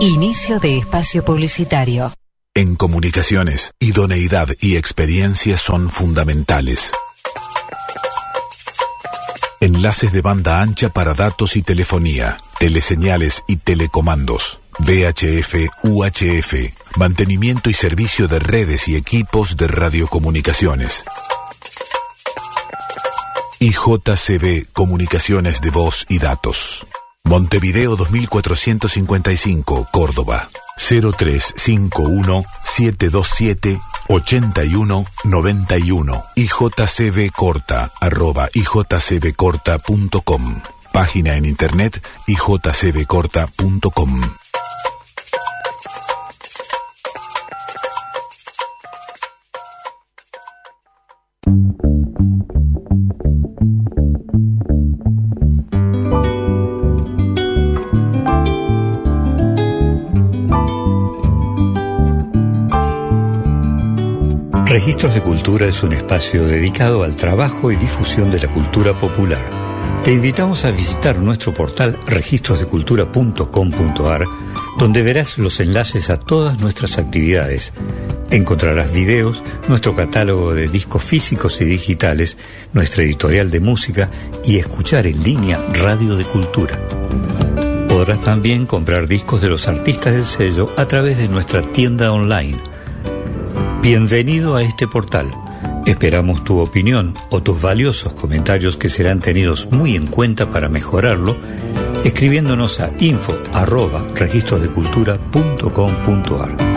Inicio de espacio publicitario. En comunicaciones, idoneidad y experiencia son fundamentales. Enlaces de banda ancha para datos y telefonía, teleseñales y telecomandos, VHF, UHF, mantenimiento y servicio de redes y equipos de radiocomunicaciones. IJCB, comunicaciones de voz y datos. Montevideo 2455, Córdoba. 0351-727-8191. ijcbcorta@ijcbcorta.com. Página en internet ijcbcorta.com. Registros de Cultura es un espacio dedicado al trabajo y difusión de la cultura popular. Te invitamos a visitar nuestro portal registrosdecultura.com.ar, donde verás los enlaces a todas nuestras actividades. Encontrarás videos, nuestro catálogo de discos físicos y digitales, nuestra editorial de música y escuchar en línea Radio de Cultura. Podrás también comprar discos de los artistas del sello a través de nuestra tienda online. Bienvenido a este portal. Esperamos tu opinión o tus valiosos comentarios que serán tenidos muy en cuenta para mejorarlo, escribiéndonos a info@registrosdecultura.com.ar.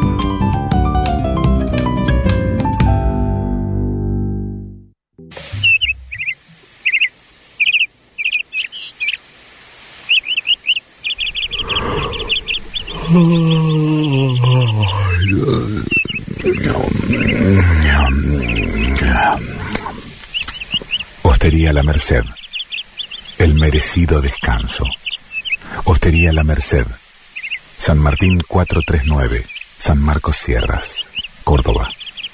Hostería La Merced, el merecido descanso. Hostería La Merced, San Martín 439, San Marcos Sierras, Córdoba.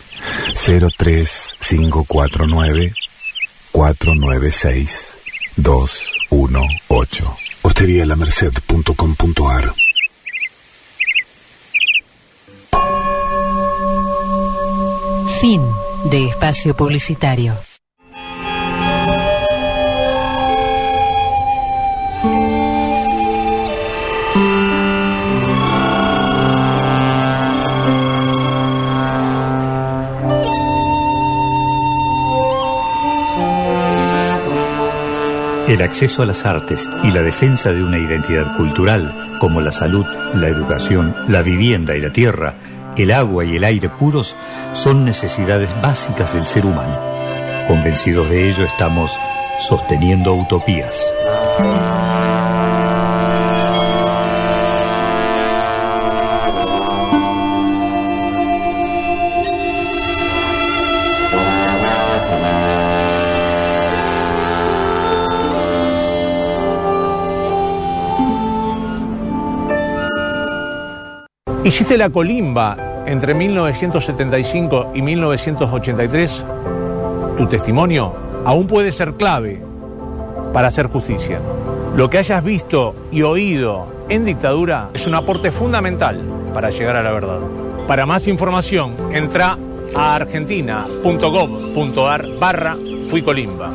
03549 496 218. Hosterialamerced.com.ar. Fin de espacio publicitario. El acceso a las artes y la defensa de una identidad cultural, como la salud, la educación, la vivienda y la tierra, el agua y el aire puros, son necesidades básicas del ser humano. Convencidos de ello, estamos sosteniendo utopías. Hiciste la colimba entre 1975 y 1983. Tu testimonio aún puede ser clave para hacer justicia. Lo que hayas visto y oído en dictadura es un aporte fundamental para llegar a la verdad. Para más información, entra a argentina.gov.ar/fuicolimba.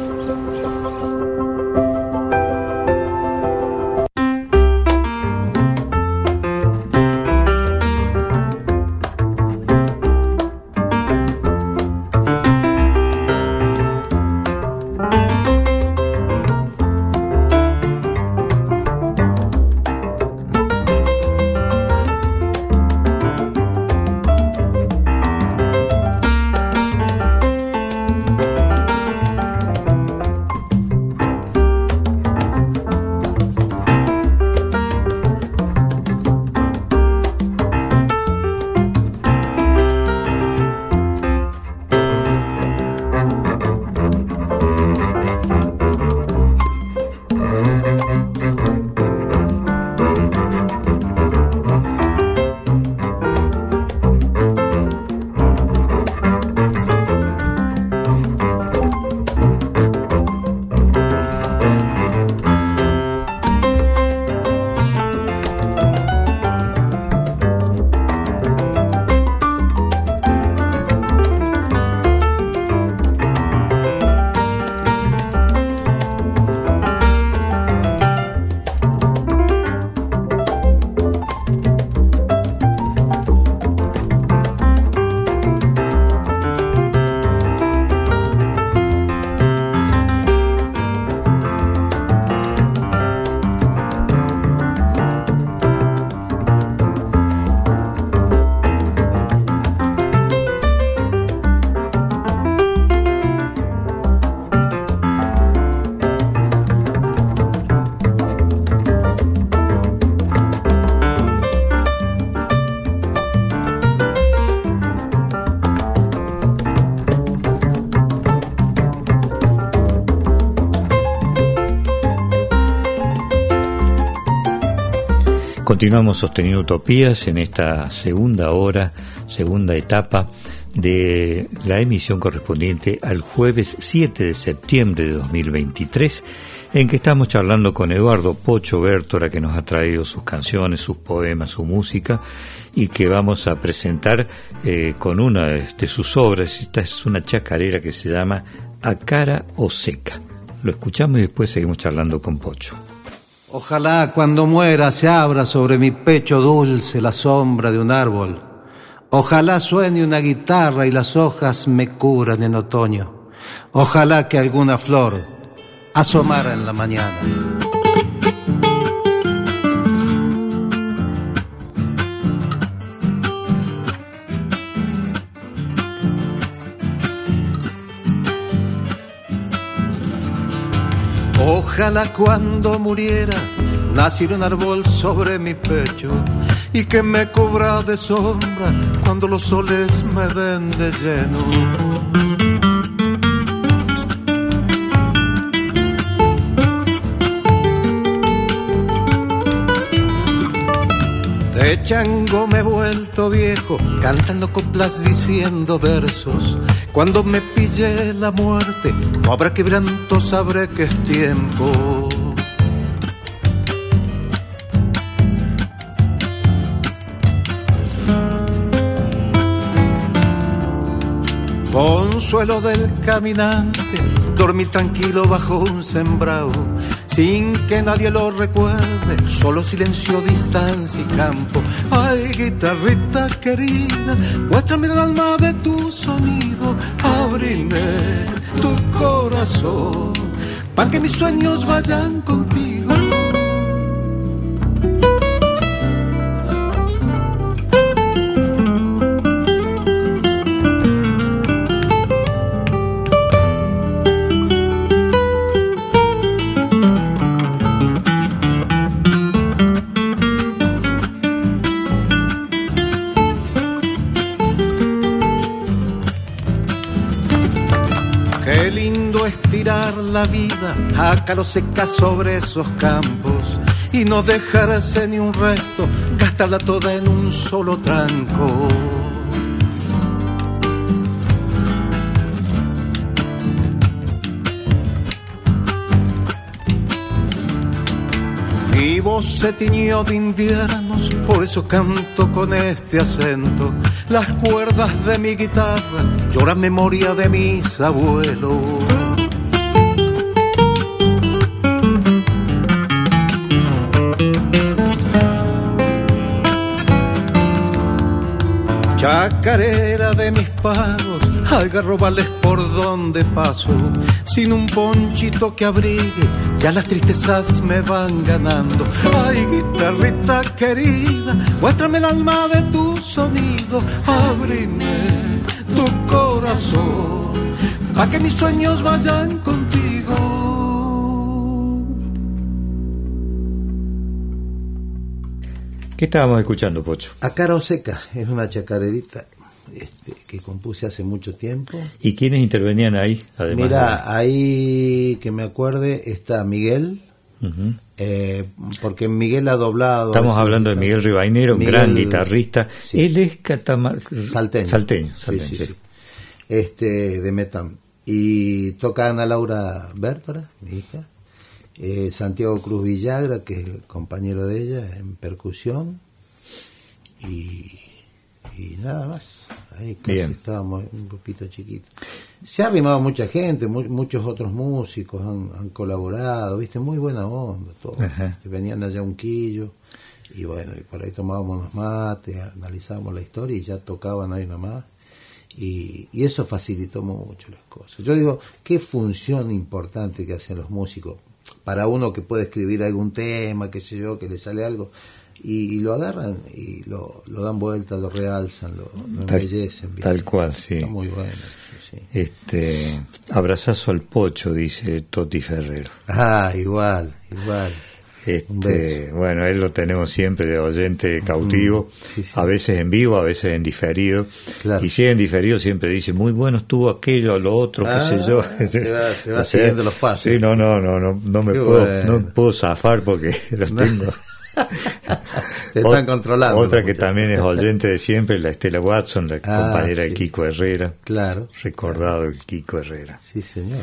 Continuamos sosteniendo utopías en esta segunda hora, segunda etapa de la emisión correspondiente al jueves 7 de septiembre de 2023, en que estamos charlando con Eduardo Pocho Bertora, que nos ha traído sus canciones, sus poemas, su música, y que vamos a presentar con una de sus obras. Esta es una chacarera que se llama A Cara o Seca. Lo escuchamos y después seguimos charlando con Pocho. Ojalá cuando muera se abra sobre mi pecho dulce la sombra de un árbol. Ojalá suene una guitarra y las hojas me cubran en otoño. Ojalá que alguna flor asomara en la mañana. Ojalá cuando muriera naciera un árbol sobre mi pecho y que me cubra de sombra cuando los soles me den de lleno. De chango me he vuelto viejo, cantando coplas, diciendo versos. Cuando me pille la muerte, no habrá quebranto, sabré que es tiempo. Consuelo del caminante, dormir tranquilo bajo un sembrado, sin que nadie lo recuerde, solo silencio, distancia y campo. Ay, guitarrita querida, muéstrame el alma de tu sonido, ábreme tu corazón, para que mis sueños vayan contigo. La vida a caro seca sobre esos campos y no dejarse ni un resto, gastarla toda en un solo tranco. Mi voz se tiñó de inviernos, por eso canto con este acento. Las cuerdas de mi guitarra lloran memoria de mis abuelos. Chacarera de mis pagos, algarrobales por donde paso, sin un ponchito que abrigue, ya las tristezas me van ganando. Ay, guitarrita querida, muéstrame el alma de tu sonido, ábreme tu corazón, pa' que mis sueños vayan contigo. ¿Qué estábamos escuchando, Pocho? A Cara o Seca, es una chacarerita que compuse hace mucho tiempo. ¿Y quiénes intervenían ahí? Además, mira, ahí que me acuerde está Miguel, porque Miguel ha doblado. Estamos hablando de Miguel Rivainero, un gran guitarrista. Sí. Él es salteño. Sí. De Metam. Y toca Ana Laura Bertora, mi hija. Santiago Cruz Villagra, que es el compañero de ella en percusión, y nada más. Ahí casi estábamos un grupito chiquito. Se ha arrimado mucha gente, muchos otros músicos han colaborado, viste, muy buena onda, todos. Venían allá a Unquillo, y bueno, y por ahí tomábamos unos mates, analizábamos la historia y ya tocaban ahí nomás. Y eso facilitó mucho las cosas. Yo digo, qué función importante que hacen los músicos para uno que puede escribir algún tema, qué sé yo, que le sale algo, y lo agarran y lo dan vuelta, lo realzan, lo embellecen. ¿Viste? Tal cual, sí. Está muy bueno. Sí. Abrazazo al Pocho, dice Toti Ferrero. Ah, igual. Bueno, él lo tenemos siempre de oyente cautivo, sí. A veces en vivo, a veces en diferido, claro. Y si es en diferido siempre dice, muy bueno estuvo aquello, lo otro, qué sé yo. Te va siguiendo los pasos. Sí, no me puedo zafar porque los tengo. Te están controlando. Otra que también es oyente de siempre, la Estela Watson, la compañera de Kiko Herrera. Claro. Recordado el Kiko Herrera. Sí, señor.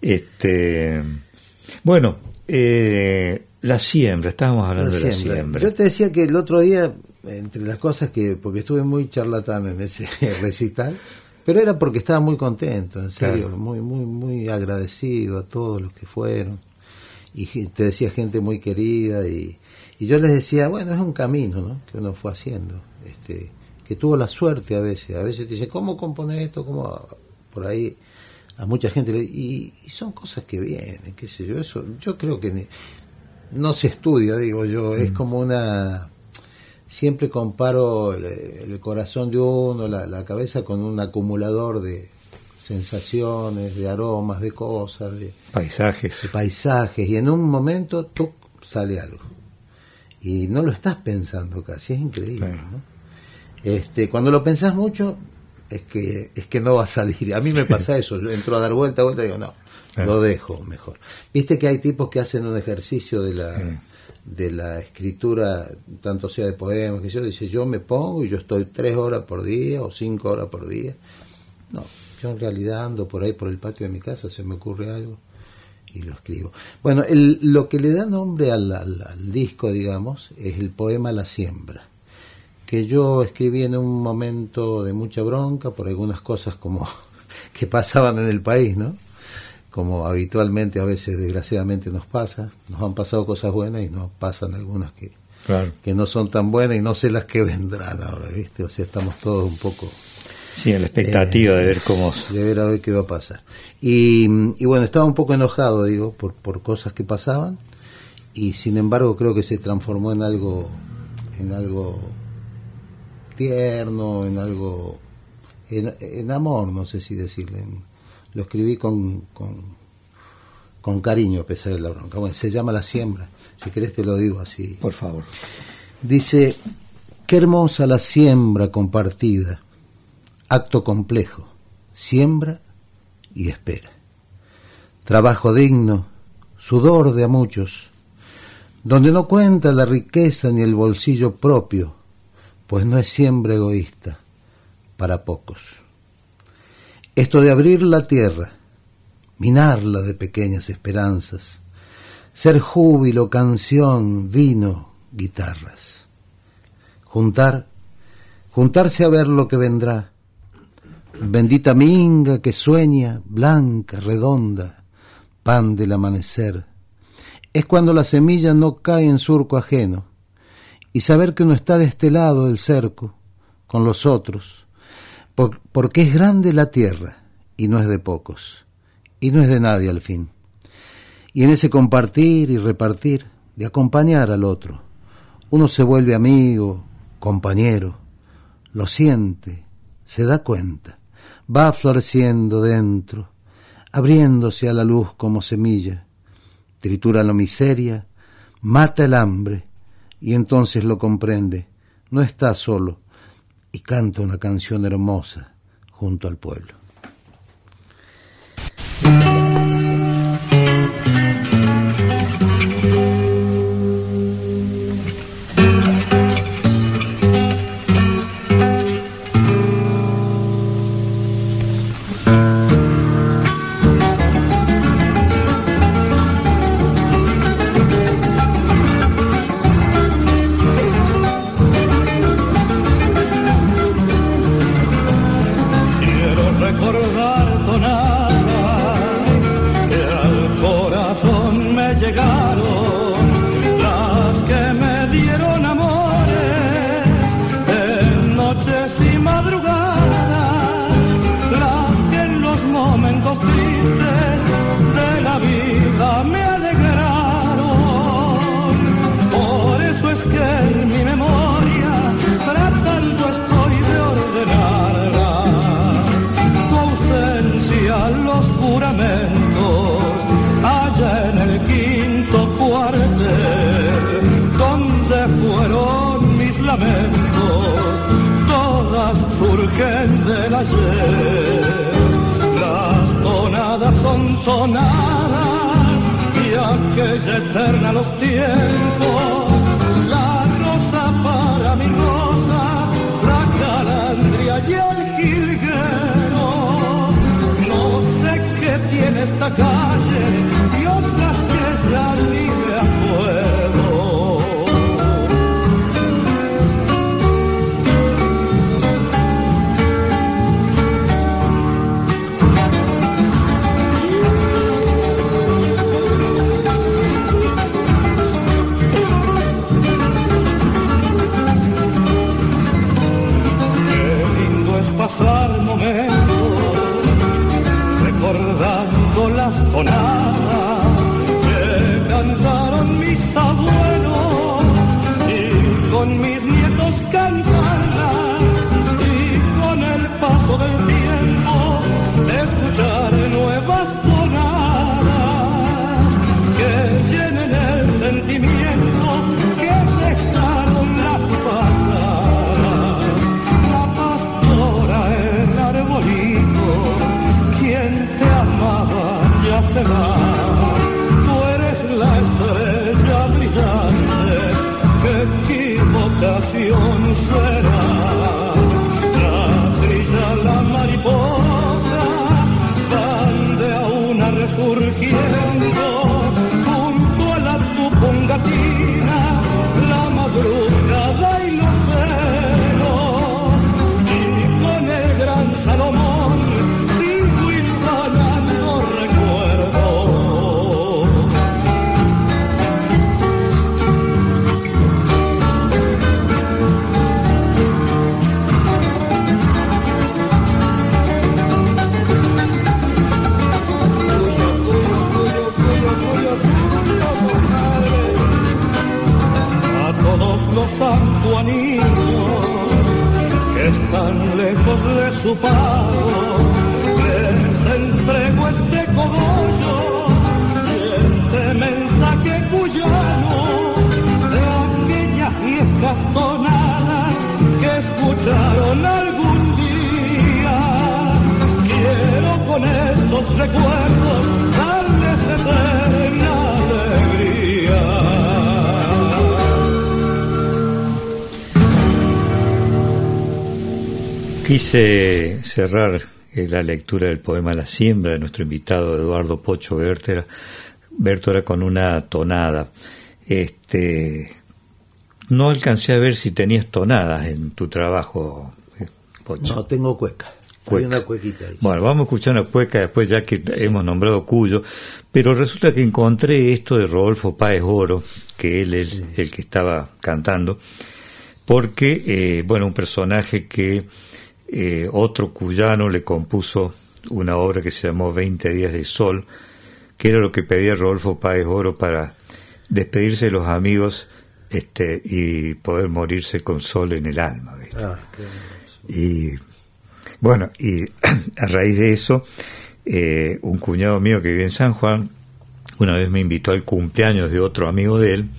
Bueno, la siembra, estábamos hablando de la siembra. Yo te decía que el otro día, entre las cosas porque estuve muy charlatán en ese recital, pero era porque estaba muy contento, en serio, claro. muy agradecido a todos los que fueron. Y te decía gente muy querida y yo les decía, bueno, es un camino, ¿no?, que uno fue haciendo, que tuvo la suerte a veces te dicen, ¿cómo compones esto? ¿Cómo? Por ahí a mucha gente y son cosas que vienen, qué sé yo, eso yo creo que no se estudia, digo yo, es como una, siempre comparo el corazón de uno, la cabeza con un acumulador de sensaciones, de aromas, de cosas, de paisajes, y en un momento sale algo y no lo estás pensando casi, es increíble, claro. ¿No? Cuando lo pensás mucho es que no va a salir. A mí me pasa eso, yo entro a dar vuelta y digo, no, lo dejo mejor. Viste que hay tipos que hacen un ejercicio de la escritura, tanto sea de poemas, que dice, yo me pongo y yo estoy 3 horas por día o 5 horas por día. No, yo en realidad ando por ahí por el patio de mi casa, se me ocurre algo y lo escribo. Bueno, lo que le da nombre al disco, digamos, es el poema La Siembra, que yo escribí en un momento de mucha bronca por algunas cosas como que pasaban en el país, ¿no? Como habitualmente a veces desgraciadamente nos pasa, nos han pasado cosas buenas y nos pasan algunas que no son tan buenas y no sé las que vendrán ahora, ¿viste? O sea, estamos todos un poco... Sí, en la expectativa de ver cómo... De ver a ver qué va a pasar. Y bueno, estaba un poco enojado, digo, por cosas que pasaban, y sin embargo creo que se transformó en algo tierno, en algo... En amor, no sé si decirle. Lo escribí con cariño a pesar de la bronca. Bueno, se llama La Siembra. Si querés te lo digo así. Por favor. Dice, qué hermosa la siembra compartida, acto complejo, siembra y espera. Trabajo digno, sudor de a muchos, donde no cuenta la riqueza ni el bolsillo propio, pues no es siembra egoísta, para pocos. Esto de abrir la tierra, minarla de pequeñas esperanzas, ser júbilo, canción, vino, guitarras. Juntarse a ver lo que vendrá. Bendita minga que sueña, blanca, redonda, pan del amanecer. Es cuando la semilla no cae en surco ajeno, y saber que uno está de este lado del cerco, con los otros, porque es grande la tierra, y no es de pocos, y no es de nadie al fin. Y en ese compartir y repartir, de acompañar al otro, uno se vuelve amigo, compañero, lo siente, se da cuenta, va floreciendo dentro, abriéndose a la luz como semilla, tritura la miseria, mata el hambre, y entonces lo comprende, no está solo, y canta una canción hermosa junto al pueblo. Del ayer, las tonadas son tonadas y aquella eterna los tiempos, la rosa esta calle y otras que ya ni me acuerdo. Pasar momentos recordando las tonadas que cantaron mis abuelos y con mis nietos cantarlas y con el paso del tiempo escuchar nuevas tonadas que llenen el sentimiento que dejaron las pasadas. Quien te amaba ya se va, tú eres la estrella brillante, qué equivocación será. La trilla, la mariposa, van de a una resurgiendo, junto a la tupungatina, la madrugada y los celos, y con el gran Salomón los sanjuaninos que están lejos de su pago, les entrego este cogollo y este mensaje cuyano de aquellas viejas tonadas que escucharon algún día. Quiero con estos recuerdos darles eterna alegría. Quise cerrar la lectura del poema La siembra de nuestro invitado Eduardo Pocho Bértora con una tonada. No alcancé a ver si tenías tonadas en tu trabajo, Pocho. No, tengo cueca. Hay una cuequita ahí. Bueno, vamos a escuchar una cueca después, ya que hemos nombrado Cuyo, pero resulta que encontré esto de Rodolfo Páez Oro, que él es el que estaba cantando, porque, un personaje que otro cuyano le compuso una obra que se llamó 20 días de sol, que era lo que pedía Rodolfo Páez Oro para despedirse de los amigos y poder morirse con sol en el alma, ¿viste? Y a raíz de eso, un cuñado mío que vive en San Juan una vez me invitó al cumpleaños de otro amigo de él,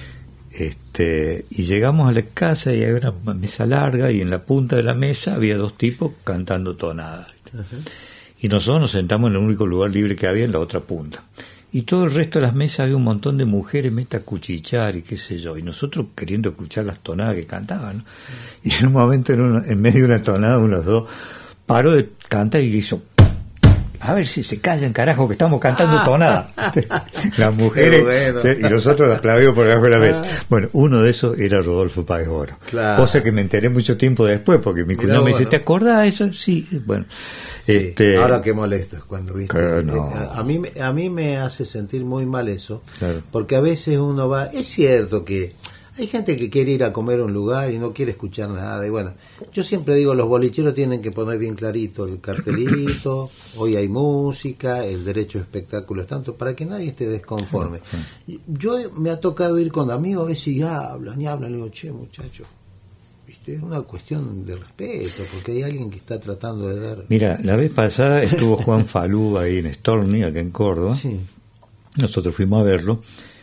y llegamos a la casa y había una mesa larga y en la punta de la mesa había dos tipos cantando tonadas. Uh-huh. Y nosotros nos sentamos en el único lugar libre que había, en la otra punta. Y todo el resto de las mesas había un montón de mujeres meta a cuchichar y qué sé yo, y nosotros queriendo escuchar las tonadas que cantaban, ¿no? Y en un momento, en medio de una tonada, uno de los dos paró de cantar y hizo: a ver si se callan, carajo, que estamos cantando tonada. Las mujeres, y nosotros aplaudimos por debajo de la mesa. Bueno, uno de esos era Rodolfo Páez Oro. Claro. Cosa que me enteré mucho tiempo después, porque mi cuñado me dice: ¿te acordás de eso? Sí, bueno. Sí, ahora qué molesto es cuando viste. No. A mí me hace sentir muy mal eso, claro. Porque a veces uno va, es cierto que hay gente que quiere ir a comer a un lugar y no quiere escuchar nada, y bueno, yo siempre digo, los bolicheros tienen que poner bien clarito el cartelito, hoy hay música, el derecho de espectáculo es tanto, para que nadie esté desconforme. Yo me ha tocado ir con amigos a veces y hablan, le digo: che, muchacho, es una cuestión de respeto, porque hay alguien que está tratando de dar... Mira, la vez pasada estuvo Juan Falú ahí en Storni, acá en Córdoba. Sí. Nosotros fuimos a verlo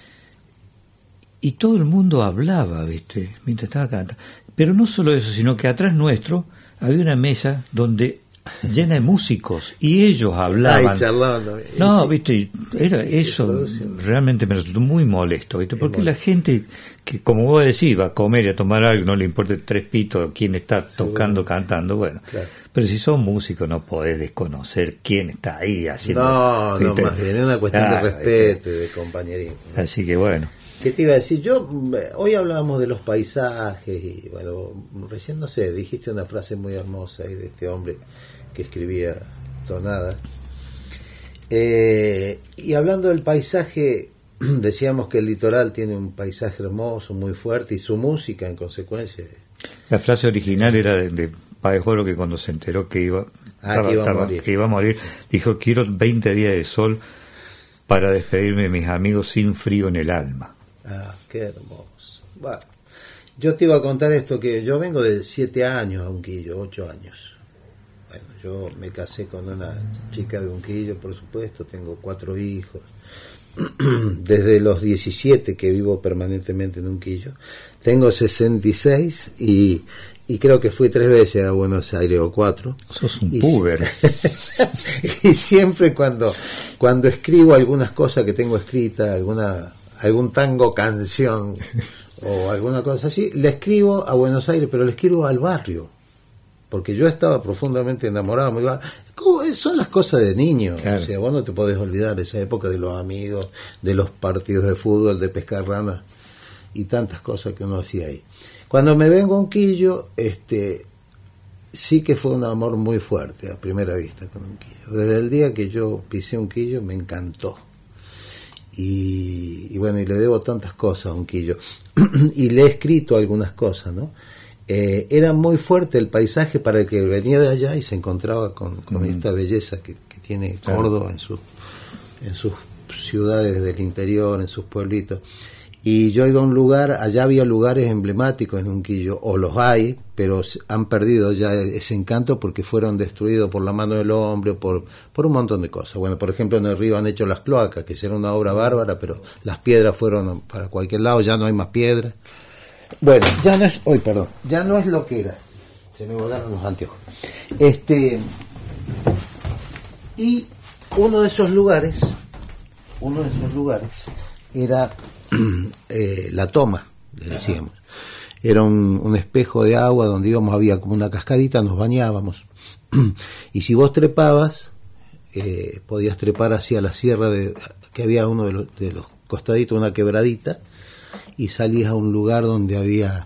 y todo el mundo hablaba, ¿viste? Mientras estaba cantando. Pero no solo eso, sino que atrás nuestro había una mesa donde llena de músicos y ellos hablaban. Ay, charlando. No, Sí. viste, era eso producción. realmente me resultó muy molesto, ¿viste? Porque la gente que, como vos decís, va a comer y a tomar algo, no le importa tres pitos quién está tocando, cantando, bueno. Claro. Pero si sos músico no podés desconocer quién está ahí haciendo. No, ¿viste? más bien es una cuestión Claro, de respeto y de compañerismo. Así que bueno. ¿Qué te iba a decir? Hoy hablábamos de los paisajes y bueno, recién no sé, dijiste una frase muy hermosa ahí de este hombre que escribía tonada. Y hablando del paisaje, decíamos que el litoral tiene un paisaje hermoso, muy fuerte y su música en consecuencia. La frase original era de Páez Oro, que cuando se enteró que iba a morir, dijo: quiero 20 días de sol para despedirme de mis amigos sin frío en el alma. Ah, qué hermoso. Bueno, yo te iba a contar esto, que yo vengo de 7 años a Unquillo, 8 años. Bueno, yo me casé con una chica de Unquillo, por supuesto, tengo 4 hijos. Desde los 17 que vivo permanentemente en Unquillo. Tengo 66 y creo que fui 3 veces a Buenos Aires, o 4. Sos un puber. Y siempre cuando escribo algunas cosas que tengo escritas, algún tango canción o alguna cosa así, le escribo a Buenos Aires, pero le escribo al barrio, porque yo estaba profundamente enamorado. Me iba, son las cosas de niño, claro. O sea, vos no te podés olvidar esa época de los amigos, de los partidos de fútbol, de pescar ranas y tantas cosas que uno hacía ahí. Cuando me vengo a Unquillo, sí que fue un amor muy fuerte a primera vista con Unquillo. Desde el día que yo pisé Unquillo me encantó. Y bueno, y le debo tantas cosas a Unquillo. Y le he escrito algunas cosas, ¿no? Era muy fuerte el paisaje para el que venía de allá y se encontraba con esta belleza que tiene Córdoba en sus ciudades del interior, en sus pueblitos. Y yo iba a un lugar, allá había lugares emblemáticos en Unquillo, o los hay, pero han perdido ya ese encanto porque fueron destruidos por la mano del hombre, por un montón de cosas. Bueno, por ejemplo, en el río han hecho las cloacas, que era una obra bárbara, pero las piedras fueron para cualquier lado, ya no hay más piedras. Bueno, ya no es lo que era. Se me volaron los anteojos. Y uno de esos lugares era la Toma, le decíamos. Era un espejo de agua donde íbamos, había como una cascadita, nos bañábamos. Y si vos trepabas, podías trepar hacia la sierra, que había uno de los costaditos, una quebradita, y salías a un lugar donde había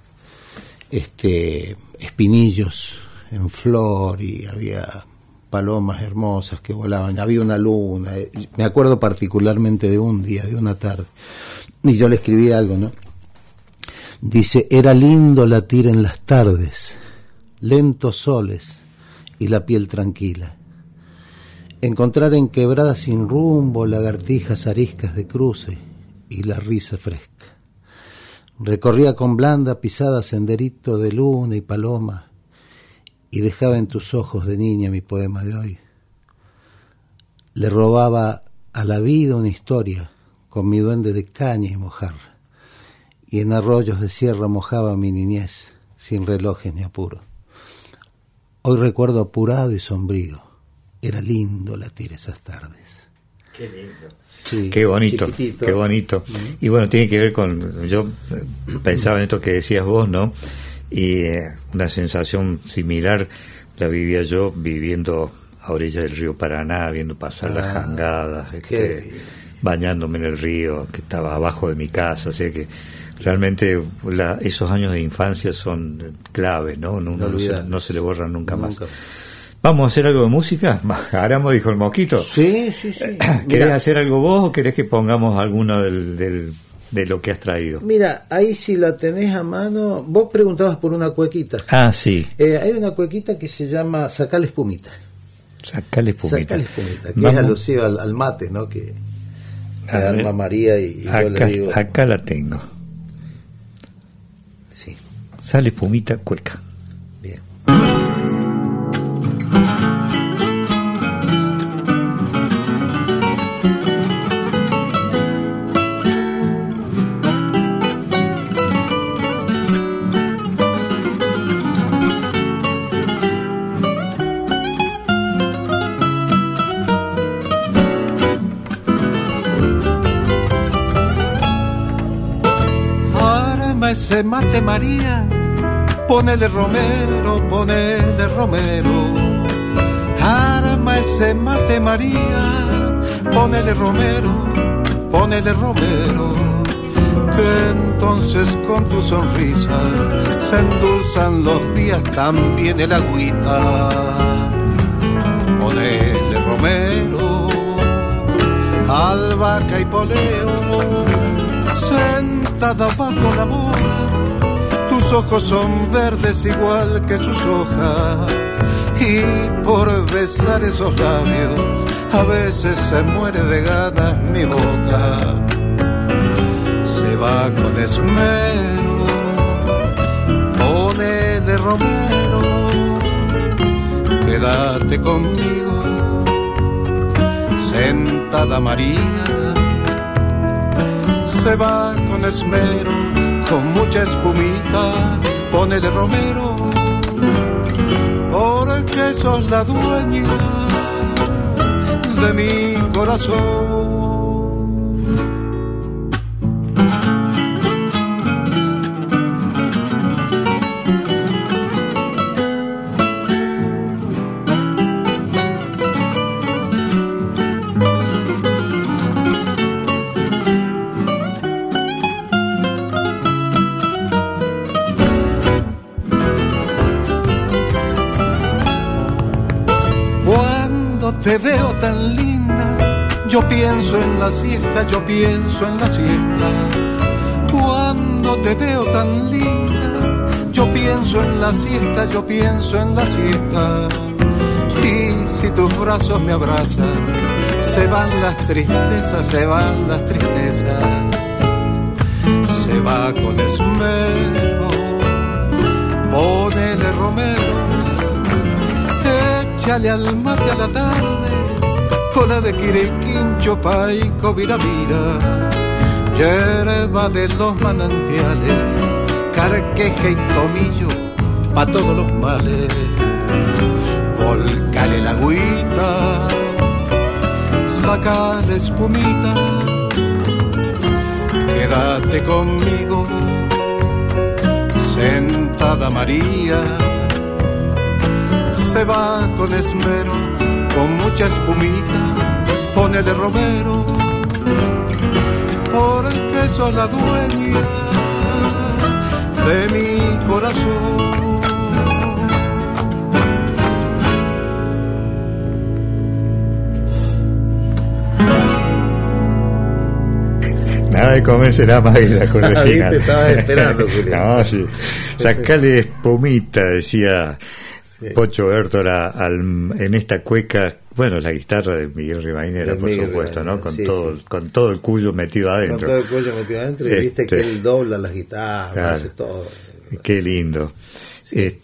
espinillos en flor y había palomas hermosas que volaban, había una luna. Me acuerdo particularmente de un día, de una tarde, y yo le escribí algo, ¿no? Dice: era lindo latir en las tardes, lentos soles y la piel tranquila, encontrar en quebradas sin rumbo lagartijas ariscas de cruce y la risa fresca. Recorría con blanda pisada senderito de luna y paloma y dejaba en tus ojos de niña mi poema de hoy. Le robaba a la vida una historia con mi duende de caña y mojarra, y en arroyos de sierra mojaba mi niñez sin relojes ni apuro. Hoy recuerdo apurado y sombrío, era lindo latir esas tardes. Qué lindo. Sí, qué bonito, chiquitito. qué bonito. Y bueno, tiene que ver con, yo pensaba en esto que decías vos, ¿no? Y una sensación similar la vivía yo viviendo a orillas del río Paraná, viendo pasar las jangadas, bañándome en el río que estaba abajo de mi casa. O sea que realmente esos años de infancia son clave, ¿no? No se le borran nunca más. ¿Vamos a hacer algo de música? Aramo dijo el Mosquito. Sí. ¿Querés hacer algo vos o querés que pongamos alguno de lo que has traído? Mira, ahí si la tenés a mano, vos preguntabas por una cuequita. Ah, sí. Hay una cuequita que se llama Sacale Espumita. Sacale Espumita. Que es alusiva al mate, ¿no? Que arma María y acá, yo le digo. Acá la tengo. Sí. Sale Espumita, cueca. Bien. arma ese mate María, ponele romero, ponele romero. Arma ese mate María, ponele romero, ponele romero. Que entonces con tu sonrisa se endulzan los días, también el agüita. Ponele romero, albahaca y poleo, sentada bajo la mora. Tus ojos son verdes igual que sus hojas, y por besar esos labios a veces se muere de ganas mi boca. Se va con esmero, ponele romero, quédate conmigo, sentada María. Se va con esmero, con mucha espumita, ponele romero, porque sos la dueña de mi corazón. Te veo tan linda, yo pienso en la siesta, yo pienso en la siesta. Cuando te veo tan linda, yo pienso en la siesta, yo pienso en la siesta. Y si tus brazos me abrazan, se van las tristezas, se van las tristezas. Se va con esmero, ponele romero, échale al mate a la tarde, cola de quiriquincho, paico, viravira, yerba de los manantiales, carqueja y tomillo pa' todos los males. Volcale la agüita, sacale espumita, quédate conmigo, sentada María. Se va con esmero, con mucha espumita, ponele romero, porque sos la dueña de mi corazón. Nada de comerse la maíz con la Ahí te estaba esperando, Julián. No, sí. Sacale espumita, decía sí. Pocho Bertola en esta cueca. Bueno, la guitarra de Miguel Rivainera, por supuesto, ¿no? Con, sí, sí. Con todo el cuyo metido adentro. Con todo el cuyo metido adentro, y viste que él dobla las guitarras, claro, hace todo. Qué lindo. Sí.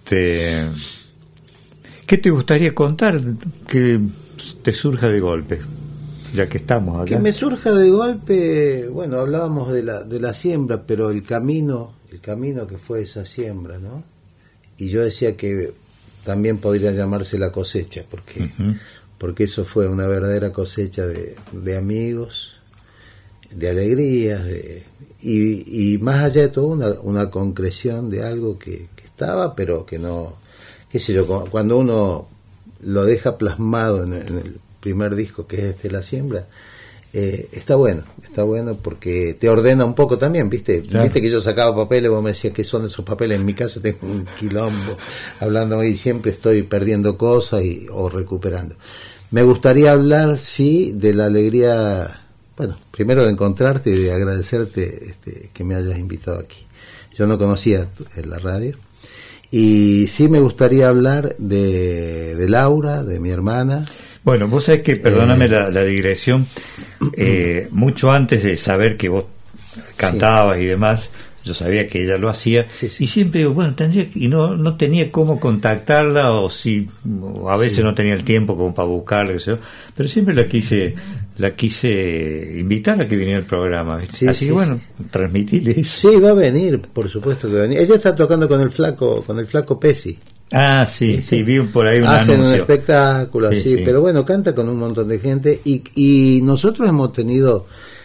¿Qué te gustaría contar que te surja de golpe? Ya que estamos acá. Que me surja de golpe, bueno, hablábamos de la siembra, pero el camino que fue esa siembra, ¿no? Y yo decía que también podría llamarse la cosecha, porque porque eso fue una verdadera cosecha de amigos, de alegrías, y más allá de todo una concreción de algo que estaba, pero que no, qué sé yo, cuando uno lo deja plasmado en el primer disco, que es La Siembra, está bueno porque te ordena un poco también, ¿viste? Claro. Viste que yo sacaba papeles, vos me decías que son esos papeles, en mi casa tengo un quilombo hablando y siempre estoy perdiendo cosas o recuperando. Me gustaría hablar, sí, de la alegría, bueno, primero de encontrarte y de agradecerte que me hayas invitado aquí. Yo no conocía la radio, y sí me gustaría hablar de Laura, de mi hermana. Bueno, vos sabés que, perdóname la digresión, mucho antes de saber que vos cantabas, sí, y demás, yo sabía que ella lo hacía, sí, sí. Y siempre digo, bueno, no tenía cómo contactarla, o a veces sí, no tenía el tiempo como para buscarla, pero siempre la quise invitar a que viniera al programa, sí, así sí, que bueno, sí, transmitirle eso. Sí, va a venir, por supuesto que va a venir. Ella está tocando con el flaco Pesci. Ah, sí, sí, vi por ahí un hacen anuncio. Un espectáculo, sí, así, sí. Pero bueno, canta con un montón de gente, y nosotros hemos tenido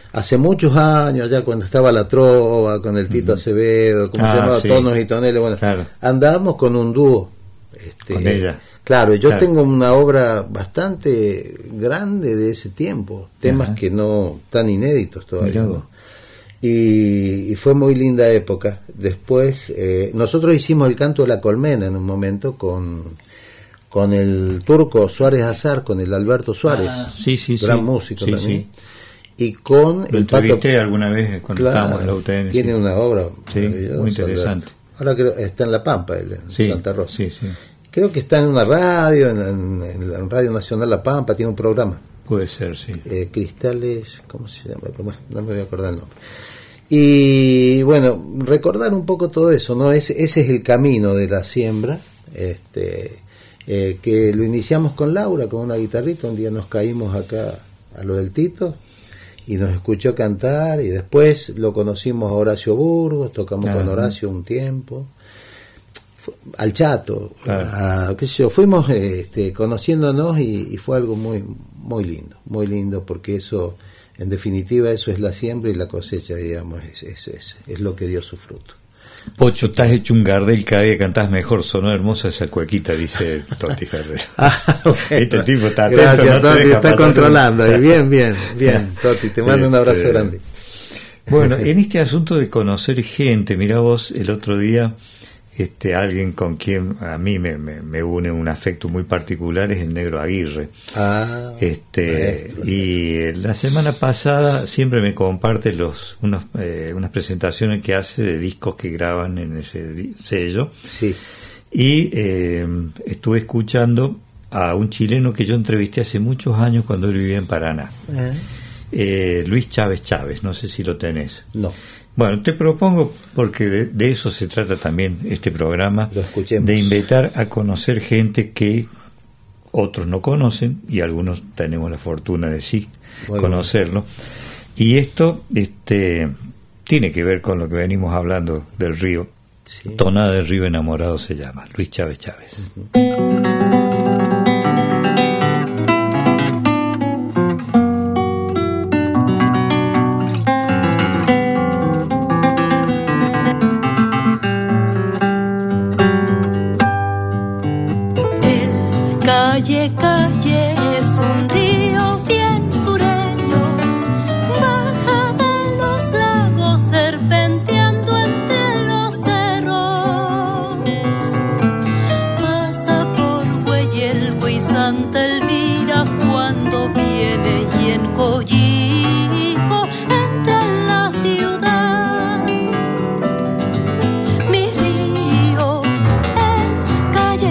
hace muchos años, ya cuando estaba la trova, con el Tito Acevedo, como se llamaba, sí. Tonos y Toneles, bueno, Claro. andábamos con un dúo. Con ella. Claro, yo Claro. tengo una obra bastante grande de ese tiempo, temas que no tan inéditos todavía. Mirá vos. Y fue muy linda época. Después, nosotros hicimos el Canto de la Colmena en un momento con el turco Suárez Azar, con el Alberto Suárez, sí, gran sí. músico Sí, también. Y con Lo el Pato. entrevisté alguna vez cuando estábamos en la UTN. Tiene una obra Sí, maravillosa, muy interesante. Alberto. Ahora creo está en La Pampa, él, en Sí, Santa Rosa. sí, sí. Creo que está en una radio, en la Radio Nacional La Pampa, tiene un programa. Puede ser, sí. Cristales, ¿cómo se llama? Pero bueno, no me voy a acordar el nombre. Y bueno, recordar un poco todo eso, ¿no? Ese es el camino de la siembra, que lo iniciamos con Laura, con una guitarrita. Un día nos caímos acá a lo del Tito y nos escuchó cantar, y después lo conocimos a Horacio Burgos, tocamos con Horacio un tiempo, al Chato, qué sé yo, fuimos conociéndonos, y fue algo muy muy lindo, porque eso, en definitiva, eso es la siembra y la cosecha, digamos, es lo que dio su fruto. Pocho, estás hecho un Gardel, cada día cantás mejor, sonó hermosa esa cuequita, dice Toti Ferrer. Bueno. Este tipo está atento, Gracias, no te Toti, deja está pasar controlando. Bien, Toti, te mando un abrazo grande. Bueno, en este asunto de conocer gente, mirá vos, el otro día, alguien con quien a mí me une un afecto muy particular es el Negro Aguirre. Maestro. Y la semana pasada siempre me comparte unas presentaciones que hace de discos que graban en ese sello. Sí. Y estuve escuchando a un chileno que yo entrevisté hace muchos años cuando él vivía en Paraná. Luis Chávez, no sé si lo tenés. No. Bueno, te propongo, porque de eso se trata también este programa, Lo escuchemos. de invitar a conocer gente que otros no conocen, y algunos tenemos la fortuna de sí Muy conocerlo. Y esto tiene que ver con lo que venimos hablando del río. Sí. Tonada del río enamorado se llama, Luis Chávez. Calle es un río bien sureño, baja de los lagos serpenteando entre los cerros, pasa por Güeyelvo y Santa Elvira cuando viene, y en Coyico entra en la ciudad. Mi río, el calle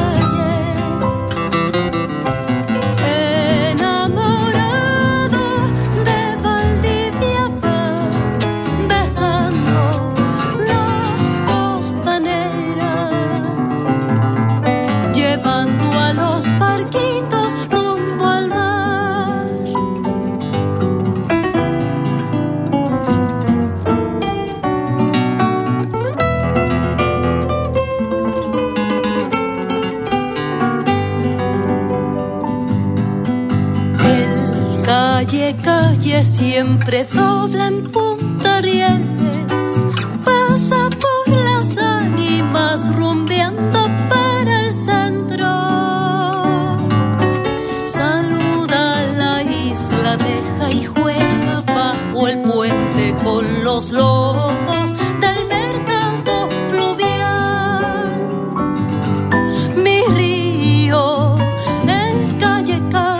Calle siempre dobla en Punta Rieles, pasa por las ánimas rumbeando para el centro, saluda la isla, deja y juega bajo el puente con los lobos del mercado fluvial. Mi río, el calle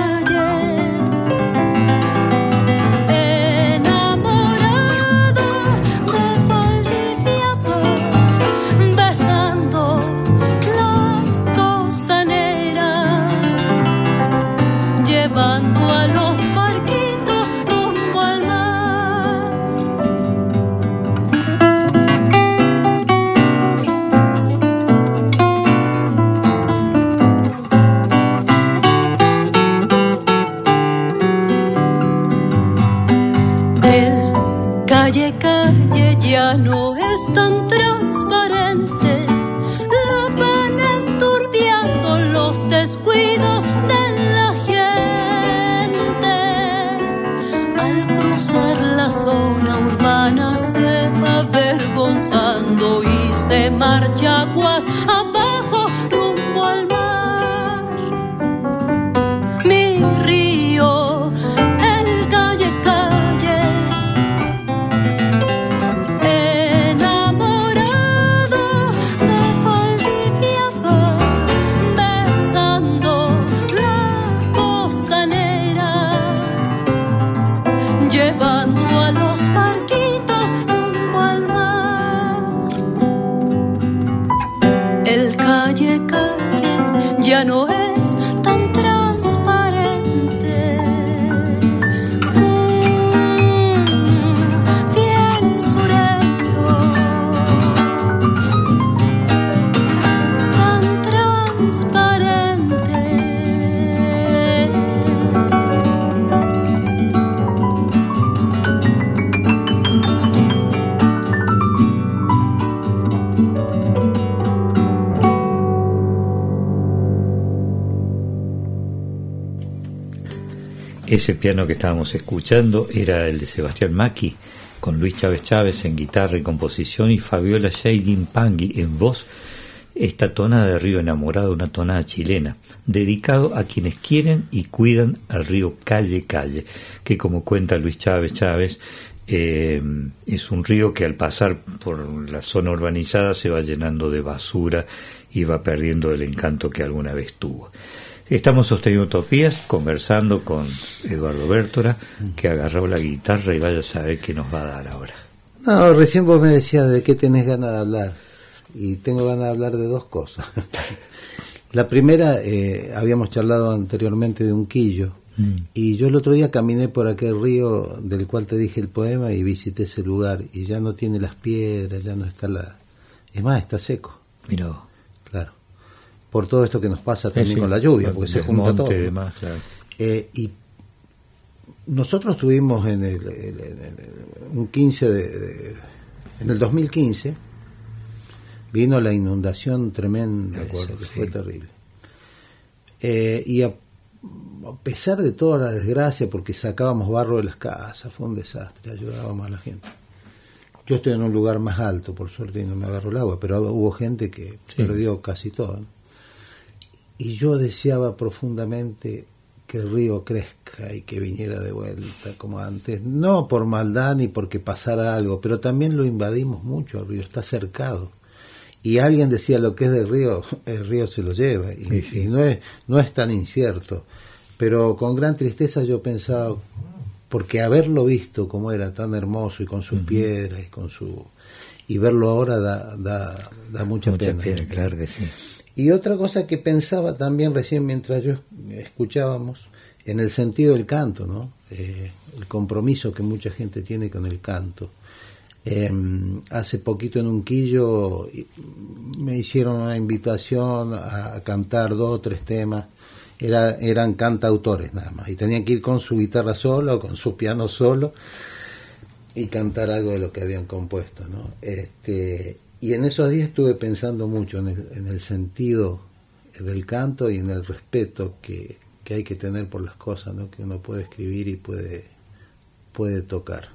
calle ya no es tan transparente, la van enturbiando los descuidos de la gente. Al cruzar zona urbana se va avergonzando y se marcha aguas abajo rumbo al mar. Mi río, el calle, calle, enamorado de Valdivia va besando la costanera, llevando a los barquitos rumbo al mar. El calle, calle ya no es tan transparente. Bien sureño, tan transparente. Ese piano que estábamos escuchando era el de Sebastián Macchi, con Luis Chávez Chávez en guitarra y composición y Fabiola Shading Pangui en voz. Esta tonada de Río Enamorado, una tonada chilena, dedicado a quienes quieren y cuidan al río Calle Calle, que como cuenta Luis Chávez Chávez, es un río que al pasar por la zona urbanizada se va llenando de basura y va perdiendo el encanto que alguna vez tuvo. Estamos sosteniendo Utopías, conversando con Eduardo Bértora, que agarró la guitarra y vaya a saber qué nos va a dar ahora. No, recién vos me decías de qué tenés ganas de hablar, y tengo ganas de hablar de dos cosas. La primera, habíamos charlado anteriormente de Unquillo, y yo el otro día caminé por aquel río del cual te dije el poema y visité ese lugar, y ya no tiene las piedras, ya no está es más, está seco. Mirá. Claro. Por todo esto que nos pasa también con la lluvia, porque se junta todo. Demás, claro. Y nosotros tuvimos en un 15 en el 2015 vino la inundación tremenda, esa que fue terrible. Y a pesar de toda la desgracia, porque sacábamos barro de las casas, fue un desastre, ayudábamos a la gente. Yo estoy en un lugar más alto, por suerte, y no me agarró el agua, pero hubo gente que perdió casi todo, ¿no? Y yo deseaba profundamente que el río crezca y que viniera de vuelta como antes, no por maldad ni porque pasara algo, pero también lo invadimos mucho, el río está cercado. Y alguien decía, lo que es del río, el río se lo lleva, y no es tan incierto. Pero con gran tristeza yo pensaba, porque haberlo visto como era tan hermoso y con sus piedras y verlo ahora da mucha pena. Claro que sí. Y otra cosa que pensaba también recién mientras yo escuchábamos, en el sentido del canto, ¿no? El compromiso que mucha gente tiene con el canto. Hace poquito en Unquillo me hicieron una invitación a cantar 2 o 3 temas. Eran cantautores nada más, y tenían que ir con su guitarra sola o con su piano solo y cantar algo de lo que habían compuesto, ¿no? Y en esos días estuve pensando mucho en el sentido del canto y en el respeto que hay que tener por las cosas, ¿no? Que uno puede escribir y puede tocar.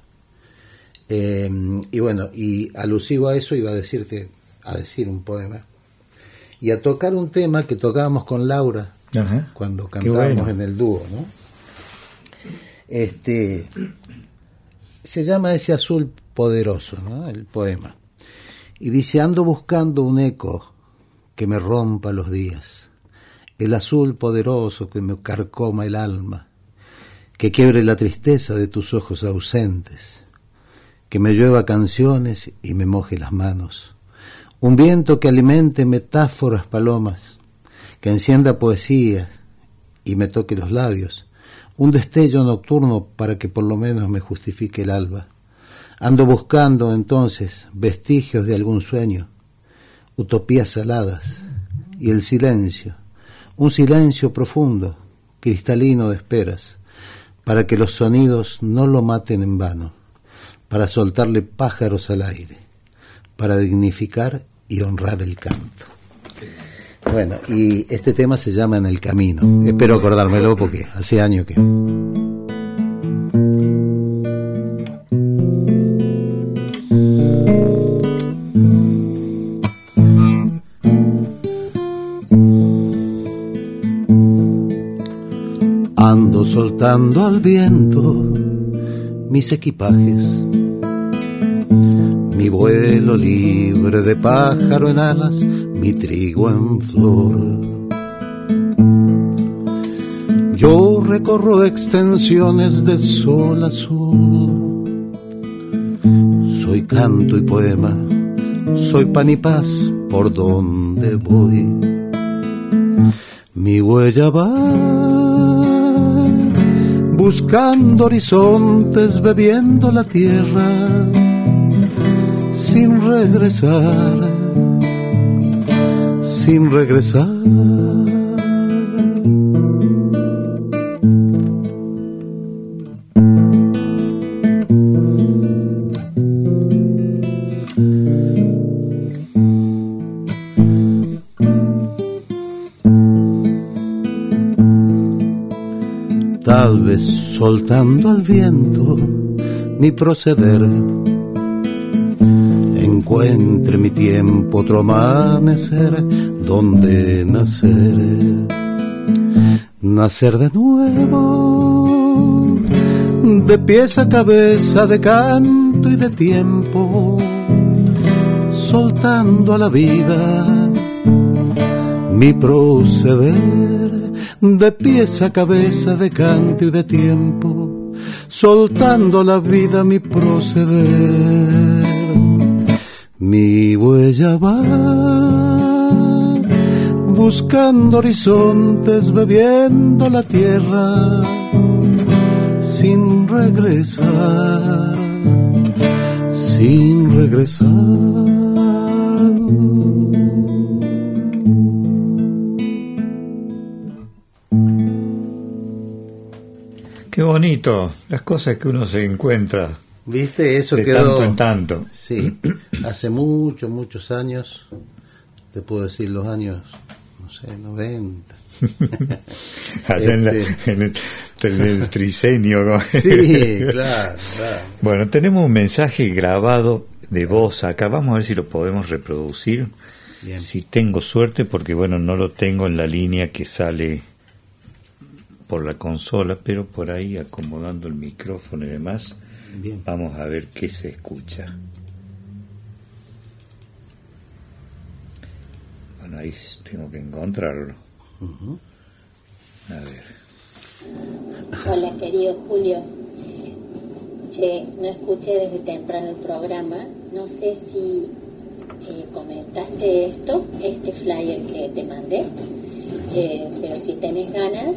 Y bueno, y alusivo a eso iba a decir un poema y a tocar un tema que tocábamos con Laura. Ajá. Cuando cantábamos en el dúo, ¿no? Se llama Ese azul poderoso, ¿no? El poema. Y dice: ando buscando un eco que me rompa los días, el azul poderoso que me carcoma el alma, que quiebre la tristeza de tus ojos ausentes, que me llueva canciones y me moje las manos, un viento que alimente metáforas palomas, que encienda poesías y me toque los labios, un destello nocturno para que por lo menos me justifique el alba. Ando buscando entonces vestigios de algún sueño, utopías saladas y el silencio, un silencio profundo, cristalino de esperas, para que los sonidos no lo maten en vano, para soltarle pájaros al aire, para dignificar y honrar el canto. Bueno, y este tema se llama En el Camino. Espero acordármelo porque hace años que... ando soltando al viento mis equipajes, mi vuelo libre de pájaro en alas, mi trigo en flor. Yo recorro extensiones de sol azul, soy canto y poema, soy pan y paz por donde voy. Mi huella va buscando horizontes, bebiendo la tierra, sin regresar, sin regresar. Tal vez soltando al viento mi proceder, encuentre mi tiempo otro amanecer donde nacer, nacer de nuevo, de pies a cabeza, de canto y de tiempo, soltando a la vida mi proceder. De pies a cabeza, de canto y de tiempo, soltando la vida mi proceder. Mi huella va buscando horizontes, bebiendo la tierra, sin regresar, sin regresar. Qué bonito, las cosas que uno se encuentra. ¿Viste? Eso de quedó tanto en tanto. Sí, hace muchos años, te puedo decir los años, no sé, 90. Allá en el tricenio. Sí, claro. Bueno, tenemos un mensaje grabado de voz acá, vamos a ver si lo podemos reproducir. Bien. Si tengo suerte, porque bueno, no lo tengo en la línea que sale por la consola, pero por ahí acomodando el micrófono y demás. Bien. Vamos a ver qué se escucha. Bueno, ahí tengo que encontrarlo. Uh-huh. A ver. Hola, querido Julio. Che, no escuché desde temprano el programa. No sé si comentaste este flyer que te mandé. Pero si tenés ganas,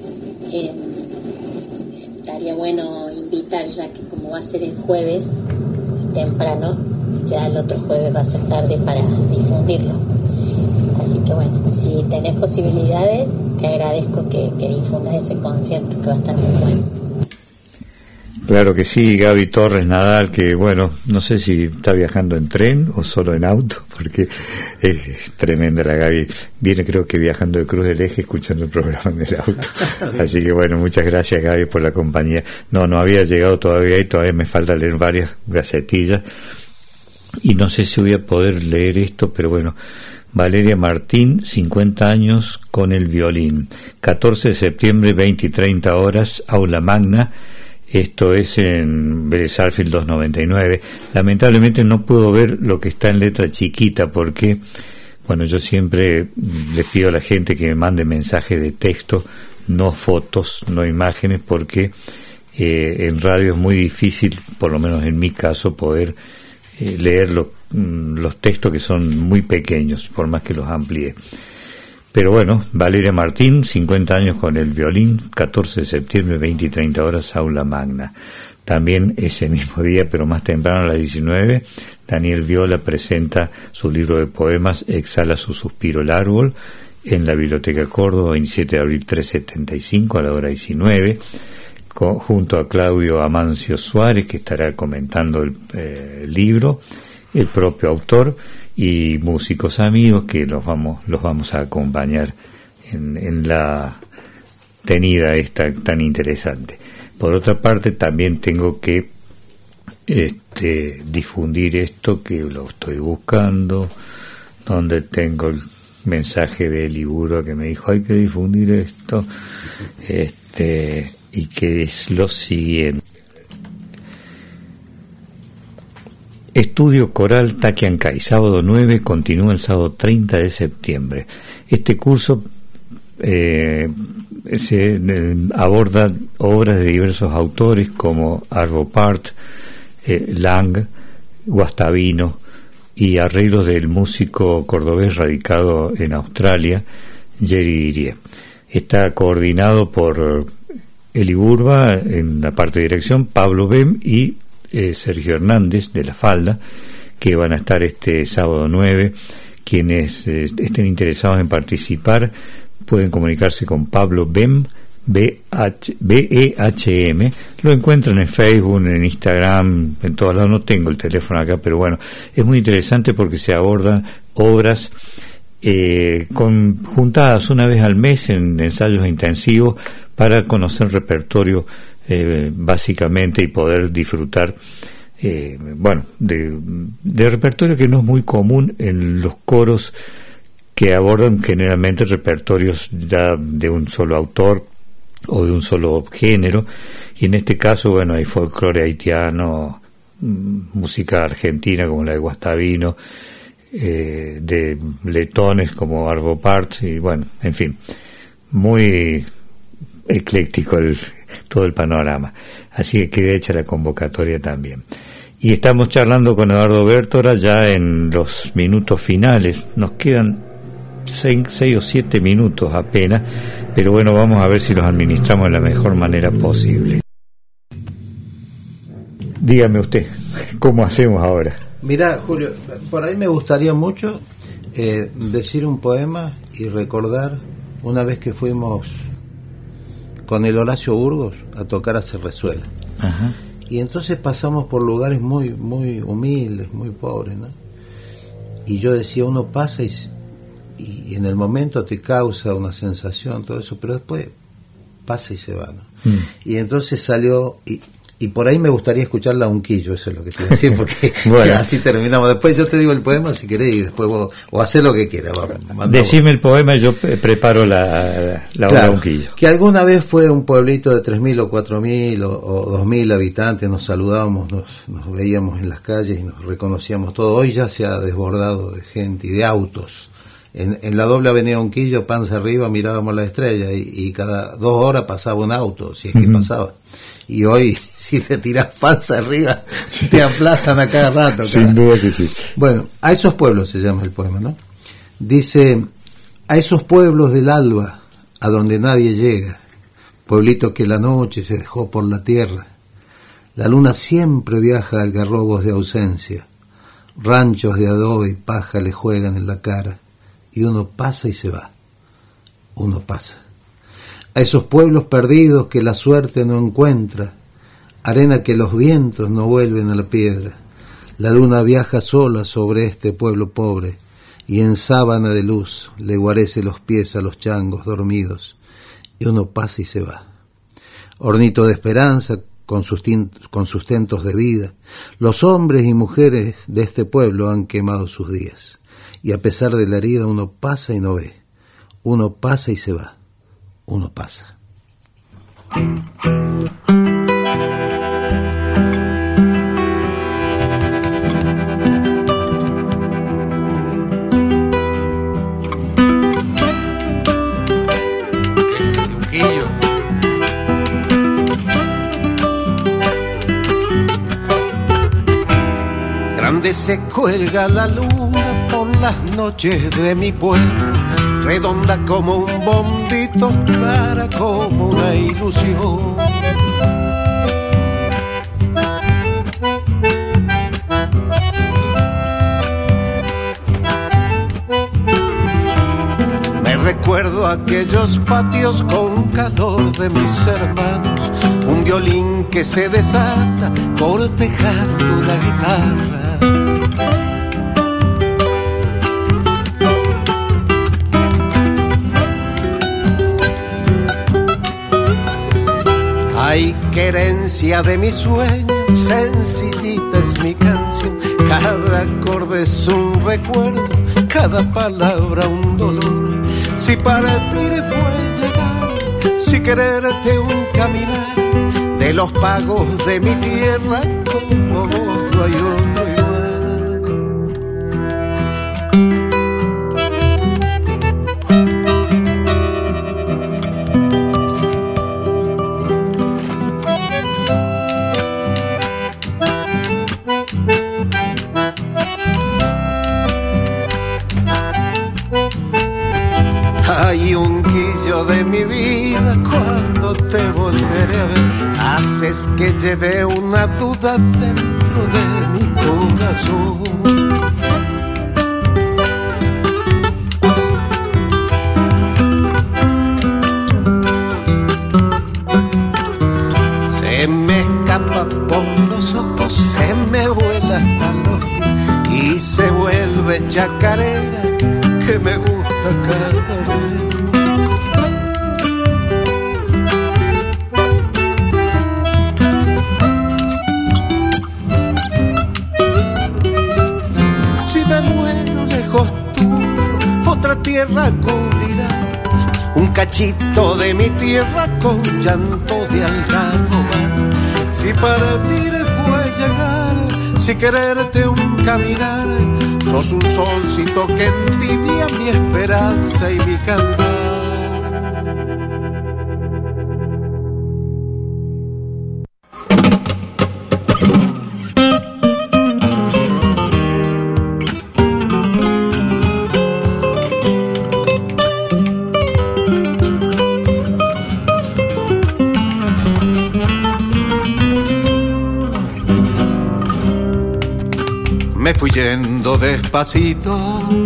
estaría bueno invitar, ya que como va a ser el jueves temprano, ya el otro jueves va a ser tarde para difundirlo. Así que bueno, si tenés posibilidades, te agradezco que difundas ese concierto, que va a estar muy bueno. Claro que sí, Gaby Torres Nadal, que bueno, no sé si está viajando en tren o solo en auto, porque es tremenda la Gaby. Viene creo que viajando de Cruz del Eje, escuchando el programa en el auto. Así que bueno, muchas gracias Gaby por la compañía. No había llegado todavía y todavía me falta leer varias gacetillas. Y no sé si voy a poder leer esto, pero bueno. Valeria Martín, 50 años con el violín. 14 de septiembre, 20 y 30 horas, Aula Magna. Esto es en Vélez Sarsfield 299. Lamentablemente no puedo ver lo que está en letra chiquita porque, bueno, yo siempre les pido a la gente que me mande mensajes de texto, no fotos, no imágenes, porque en radio es muy difícil, por lo menos en mi caso, poder leer los textos que son muy pequeños, por más que los amplíe. Pero bueno, Valeria Martín, 50 años con el violín, 14 de septiembre, 20 y 30 horas, Aula Magna. También ese mismo día, pero más temprano, a las 19, Daniel Viola presenta su libro de poemas, Exhala su suspiro el árbol, en la Biblioteca Córdoba, 27 de abril 375, a la hora 19, junto a Claudio Amancio Suárez, que estará comentando el libro, el propio autor, y músicos amigos que los vamos a acompañar en la tenida esta tan interesante. Por otra parte, también tengo que difundir esto, que lo estoy buscando, donde tengo el mensaje de Liburo que me dijo hay que difundir esto. y que es lo siguiente. Estudio Coral Taquiancay, sábado 9, continúa el sábado 30 de septiembre. Este curso aborda obras de diversos autores como Arvo Pärt, Lang, Guastavino, y arreglos del músico cordobés radicado en Australia, Jerry Dirie. Está coordinado por Eli Burba en la parte de dirección, Pablo Bem y Sergio Hernández de La Falda, que van a estar este sábado 9. Quienes estén interesados en participar pueden comunicarse con Pablo Bem, BEHM, lo encuentran en Facebook, en Instagram, en todos lados. No tengo el teléfono acá, pero bueno, es muy interesante porque se abordan obras juntadas una vez al mes en ensayos intensivos para conocer repertorio básicamente y poder disfrutar de repertorio que no es muy común en los coros que abordan generalmente repertorios ya de un solo autor o de un solo género, y en este caso hay folclore haitiano, música argentina como la de Guastavino, de letones como Arvo Pärt, y en fin, muy ecléctico todo el panorama, así que queda hecha la convocatoria también. Y estamos charlando con Eduardo Bértora ya en los minutos finales, nos quedan 6 o 7 minutos apenas, pero vamos a ver si los administramos de la mejor manera posible. Dígame usted, ¿cómo hacemos ahora? Mirá, Julio, por ahí me gustaría mucho decir un poema y recordar una vez que fuimos con el Horacio Burgos a tocar a Cerrezuela. Ajá. Y entonces pasamos por lugares muy, muy humildes, muy pobres, ¿no? Y yo decía, uno pasa y en el momento te causa una sensación, todo eso, pero después pasa y se va, ¿no? Y entonces salió, y por ahí me gustaría escuchar la Unquillo, eso es lo que te iba a decir, porque así terminamos. Después yo te digo el poema si querés, y después vos, o hacés lo que quieras. Decime el poema y yo preparo la obra Unquillo. Que alguna vez fue un pueblito de 3.000 o 4.000 o 2.000 habitantes, nos saludábamos, nos veíamos en las calles y nos reconocíamos todos. Hoy ya se ha desbordado de gente y de autos. En la doble avenida Unquillo, panza arriba, mirábamos la estrella y cada 2 horas pasaba un auto, si es que pasaba. Y hoy, si te tirás panza arriba, te aplastan a cada rato. Sin duda que sí. Bueno, a esos pueblos se llama el poema, ¿no? Dice, a esos pueblos del alba, a donde nadie llega, pueblito que la noche se dejó por la tierra, la luna siempre viaja a algarrobos de ausencia, ranchos de adobe y paja le juegan en la cara, y uno pasa y se va, uno pasa. A esos pueblos perdidos que la suerte no encuentra, arena que los vientos no vuelven a la piedra, la luna viaja sola sobre este pueblo pobre, y en sábana de luz le guarece los pies a los changos dormidos, y uno pasa y se va. Hornito de esperanza con sustentos de vida, los hombres y mujeres de este pueblo han quemado sus días. Y a pesar de la herida uno pasa y no ve, uno pasa y se va, uno pasa. Grande se cuelga la luna por las noches de mi pueblo, redonda como un bombito, clara como una ilusión. Me recuerdo aquellos patios con calor de mis hermanos, un violín que se desata cortejando una guitarra. Ay, querencia de mi sueño, sencillita es mi canción. Cada acorde es un recuerdo, cada palabra un dolor. Si partir fue llegar, si quererte un caminar de los pagos de mi tierra, como vos no hay otro igual. Hay un quillo de mi vida cuando te volveré a ver, haces que lleve una duda dentro de mi corazón. Se me escapa por los ojos, se me vuela hasta los pies y se vuelve chacarera que me gusta cada vez. Si me muero lejos tuyo, otra tierra cubrirá un cachito de mi tierra con llanto de algarroba. Si partir fue llegar, si quererte un caminar, sos un solcito que entibia mi esperanza y mi cantar. Me fui yendo despacito,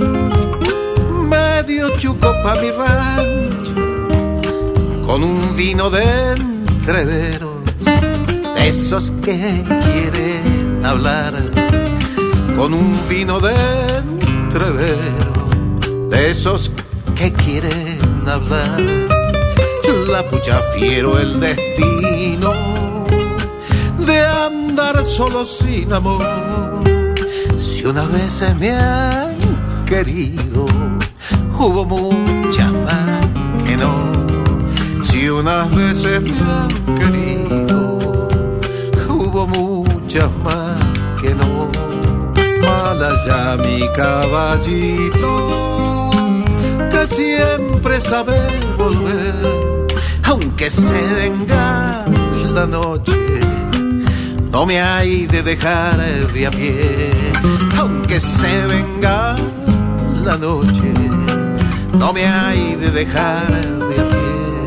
medio chuco pa' mi rancho, con un vino de entreveros, de esos que quieren hablar, con un vino de entreveros, de esos que quieren hablar. La pucha fiero el destino de andar solo sin amor. Si unas veces me han querido, hubo muchas más que no. Si unas veces me han querido, hubo muchas más que no. Mala ya mi caballito, que siempre sabe volver, aunque se venga la noche, no me hay de dejar de a pie, aunque se venga la noche, no me hay de dejar de a pie.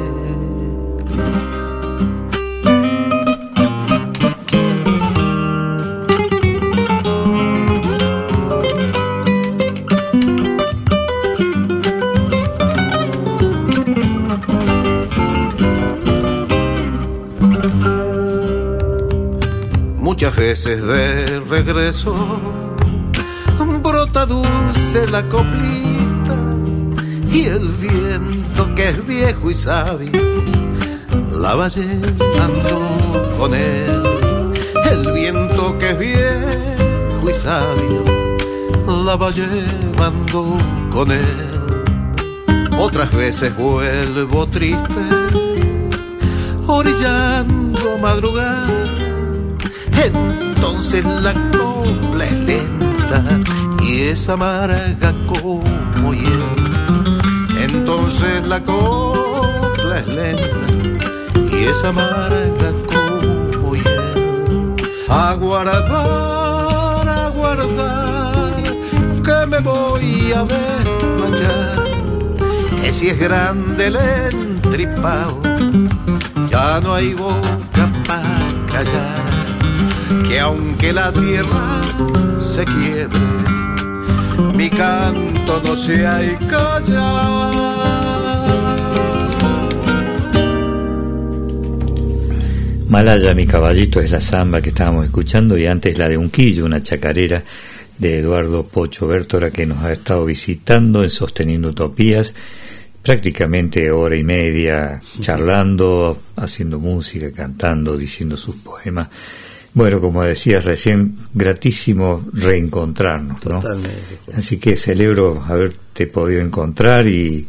Muchas veces de regreso brota dulce la coplita y el viento que es viejo y sabio la va llevando con él. El viento que es viejo y sabio la va llevando con él. Otras veces vuelvo triste, orillando madrugar. Entonces la copla es lenta y es amarga como hiel. Entonces la copla es lenta y es amarga como hiel. Aguardar, aguardar, que me voy a desmayar, que si es grande el entripao, ya no hay boca para callar. Que aunque la tierra se quiebre, mi canto no se hay callar. Malaya mi caballito es la samba que estábamos escuchando, y antes la de Unquillo, una chacarera de Eduardo Pocho Bertora, que nos ha estado visitando en Sosteniendo Utopías, prácticamente hora y media charlando, haciendo música, cantando, diciendo sus poemas. Bueno, como decías recién, gratísimo reencontrarnos, ¿no? Totalmente. Así que celebro haberte podido encontrar y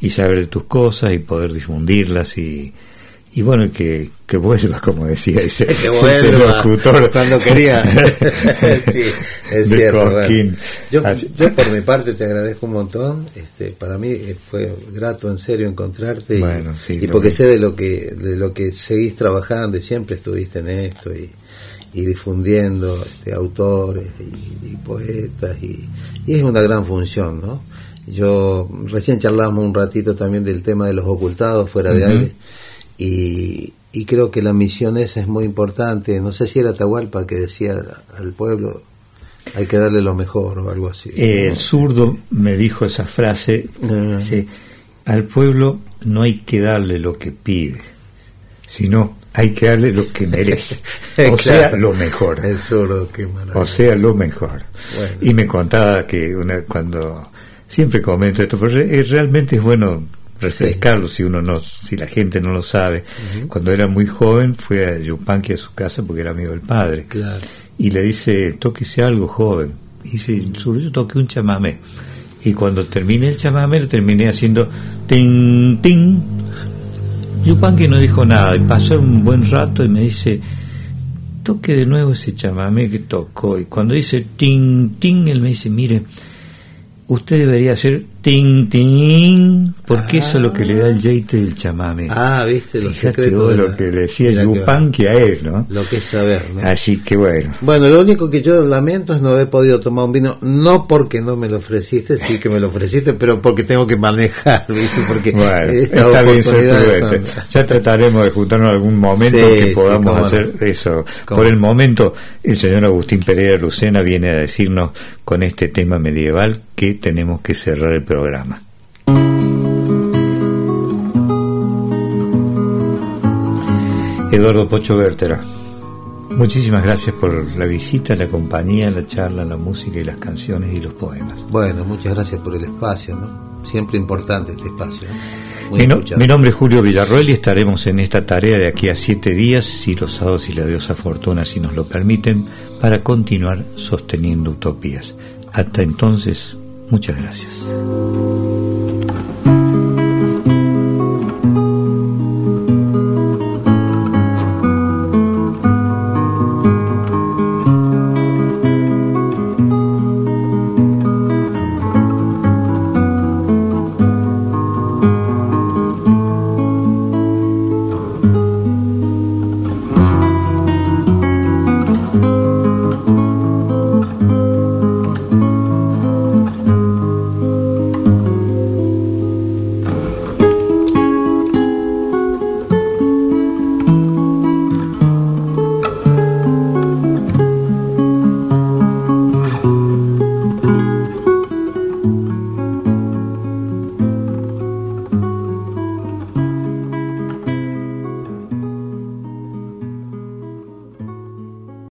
y saber de tus cosas y poder difundirlas y bueno, que vuelva, como decía ese, que vuelva, ese locutor cuando quería. Sí, es cierto. Bueno. Yo por mi parte te agradezco un montón. Para mí fue grato en serio encontrarte, bueno, sí, y porque sé de lo que seguís trabajando y siempre estuviste en esto y difundiendo autores y poetas y es una gran función, ¿no? Yo recién charlamos un ratito también del tema de los ocultados fuera de aire. Y creo que la misión esa es muy importante. No sé si era Atahualpa que decía al pueblo hay que darle lo mejor o algo así, ¿no? El zurdo me dijo esa frase, dice, al pueblo no hay que darle lo que pide, sino hay que darle lo que merece. O sea, lo mejor. El zurdo, qué maravilla. O sea, lo mejor. Bueno. Y me contaba que cuando siempre comento esto, porque realmente es bueno refrescarlo, sí. si la gente no lo sabe. Cuando era muy joven fue a Yupanqui, a su casa, porque era amigo del padre. Claro. Y le dice, tóquese algo, joven. Y dice, yo toqué un chamamé. Y cuando terminé el chamamé lo terminé haciendo tin, tin. Yupanqui no dijo nada y pasó un buen rato y me dice, toque de nuevo ese chamamé que tocó. Y cuando dice tin, tin, él me dice, mire, usted debería hacer tin, tin, porque eso es lo que le da el jeite del chamamé. Viste los Fíjate secretos de lo que le decía Yupanqui a él, ¿no? Lo que es saber, ¿no? Así que bueno. Bueno, lo único que yo lamento es no haber podido tomar un vino, no porque no me lo ofreciste, sí que me lo ofreciste, pero porque tengo que manejar, ¿viste? Porque bueno, está bien, ya trataremos de juntarnos en algún momento que podamos hacer eso. Por el momento, el señor Agustín Pereira Lucena viene a decirnos con este tema medieval que tenemos que cerrar el programa. Eduardo Pocho Bertera, muchísimas gracias por la visita, la compañía, la charla, la música y las canciones y los poemas. Bueno, muchas gracias por el espacio, ¿no? Siempre importante este espacio, ¿no? Mi nombre es Julio Villarroel y estaremos en esta tarea de aquí a 7 días, si los sábados y la diosa Fortuna si nos lo permiten, para continuar sosteniendo utopías. Hasta entonces, muchas gracias.